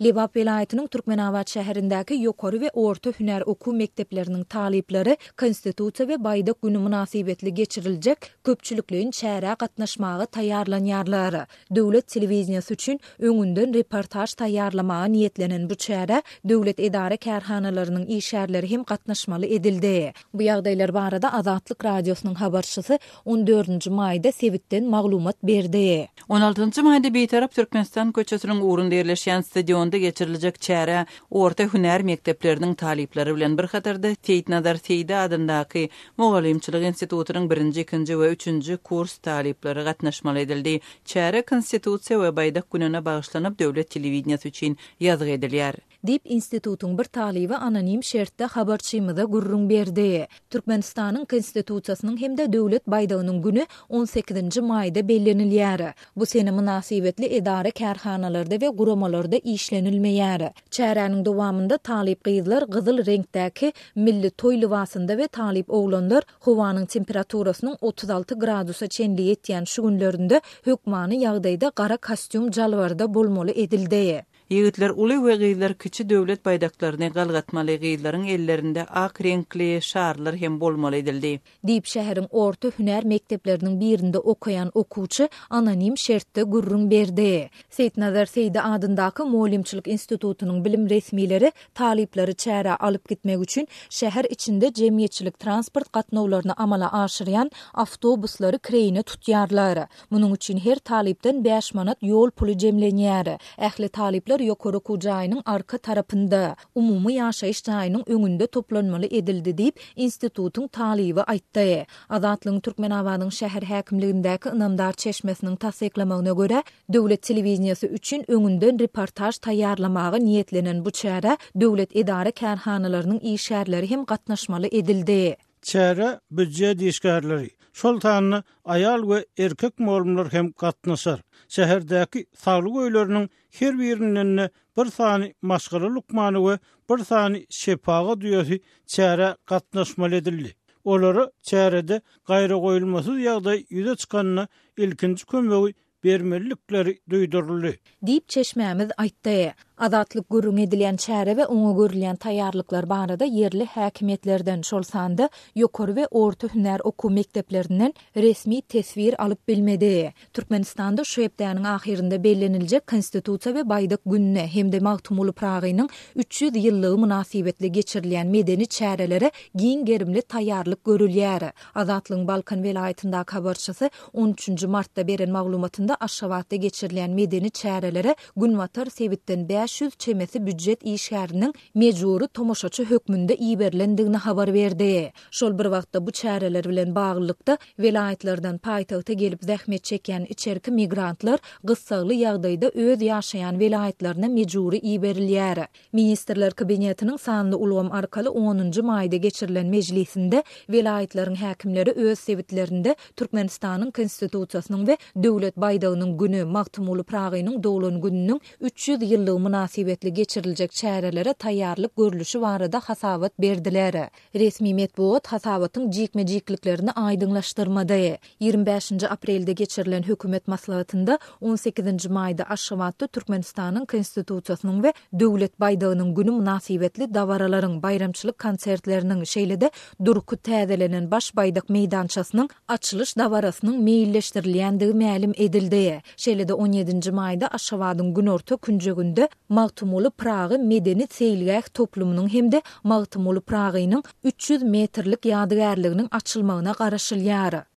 Lebap vilayetinin Türkmenabad şäherindäki ýokary we orta hüner okuw mekdepleriniň talyplary konstitusiýa we baýdak güni münasibetli geçiriljek köpçülikliň çäre gatnaşmagy taýýarlanýarlary. Döwlet telewizionyasy üçin öňünden reportaj taýýarlamagy niýetlenen bu çäre döwlet edara kärhanalarynyň işärleri hem gatnaşmaly edildi. Bu ýagdaýlar barada Azatlyk radiosynyň habarçysy 14-nji maýda Sewitden maglumat berdi. 16-njy maýda beýtarap Türkmenistan köçesiniň ugrunda ýerleşýän stadionda geçiriljek çäre orta hüner mekdepleriniň talyplary bilen bir hatarda Teýtnazar Teýde adyndaky Mugallimçilik institutynyň 1-nji, 2-nji we 3-nji kurs talyplary gatnaşmaly edildi. Çäre konstitusiýa we baýdak gününe bagyşlanyp döwlet telewizionyasy üçin ýazgy edilýär. Dip institutun bir talyby anonim şertde habarçymyza gurrun berdi. Türkmenistanyň konstitusiýasynyň hemde döwlet baýdagynyň güni 18-nji maýda bellenilýär. Bu sene münasibetli edara kärhanalarda we guramalarda işlenilmeýär. Çäräniň dowamında talyp gyzlar gyzyl reňkdäki milli toý libasynda we talyp oglanlar howanyň temperaturasynın 36 gradusa çenli ýetýän şu günlerinde hökmany ýagdaýda gara kostyum jalwarda bolmaly edildi. Ýigitler uly we gyzlar kiçi döwlet baýdaklaryny galgatmaly gyzlaryň ellerinde ak reňkli şarlar hem bolmaly edildi. Diýip şäheriň orta hüner mekdepleriniň birinde okuyan okuwçy anonim şertde gurrun berdi. Teýtnazar Teýde adyndaky Mugallimçilik institutynyň bilim resmileri talyplary çäre alyp gitmek üçin şäher içinde jemgyýetçilik transport gatnawlaryny amala aşyrýan awtobuslary kreýine tutýarlar. Munyň üçin her talypdan 5 manat ýol puly jemlenýär. Ähli talyplar ýokary okuw jaýynyň arka tarapynda, umumy ýaşaýyş jaýynyň öňünde toplanmaly edildi diýip institutyň talyby aýtdy. Azatlygyň Türkmenabadyň şäher häkimligindäki Inamdar çeşmesiniň tasdiklamagyna görä, döwlet telewizionyasy üçin öňünden reportaj taýýarlamagy niýetlenen bu çäre döwlet edara kärhanalarynyň işärleri hem gatnaşmaly edildi. Çäre büdje diýişgärleri, şol tanyny aýal we erkek molumlar hem gatnaşar. Şäherdäki saglyk öýleriniň her birinden bir sany maşgara lukmany we bir sany şepaga duýasy çäre gatnaşmaly edildi. Olary çärede gaýra goýulmasyz ýagdaý ýüze çykanyna ilkinji kömegi bermelikleri duýduruldy. Diýip çeşmämiz aýtdy. Azatlyk gurrun edilen çäre we oňa görülen taýýarlyklar barada yerli häkimetlerden şol sanda ýokary we orta hüner okuw mekdeplerinden resmi tesvir alyp bilmedi. Türkmenistanda şu hepdäniň ahirinde belleniljek konstitusiýa we baýdak gününe hemde Magtumuly Pragynyň 300 ýyllygy münasibetli geçirilen medeni çärelere giň gerimli taýýarlyk görülýär. Azatlygyň Balkan vilayetinde habarçysy 13-nji martda beren maglumatynda Aşgabatda geçirilen medeni çärelere Günwatar Sewitden 500 çemesi büdjet işgäriniň mejburi tomoşaçy hökmünde iýerlendigini habar berdi. Şol bir wagtda bu çäreler bilen baglykda vilayetlerden paýtagta gelip zähmet çekýän içerki migrantlar gyssagly ýagdaýda öz ýaşaýan vilayetlerine mejburi iýerilýär. Ministrler kabinetiniň sanly ulgam arkaly 10-njy maýda geçirilen mejlisinde vilayetleriň häkimleri öz sewitlerinde Türkmenistanyň konstitusiýasynyň we döwlet baýdagynyň güni Magtumuly Pragynyň dowlan gününiň 300 ýyllygy münasibetli geçiriljek çärelere taýýarlyk görülüşi barada hasabat berdiler. Resmi medbuat hasabatyň jikme-jikliklerini aýdyňlaşdyrmady. 25-nji aprelde geçirilen hökümet maslahatynda 18-nji maýda Aşgabatda Türkmenistanyň konstitusiýasynyň we döwlet baýdagynyň güni münasibetli dawaralaryň bayramçylyk konsertleriniň şeýlede durky täzelenen baş baýdak meýdançasynyň açylyş dawarasynyň meýilleşdirilýändigi ma'lum edildi. Şeýlede 17-nji maýda Aşgabatyň günorta künjegünde Magtumuly Pragy medeni seýilgäh toplumynyň hemde Magtumuly Pragynyň 300 metrlik ýadygärliginiň açylmagyna garaşylýar.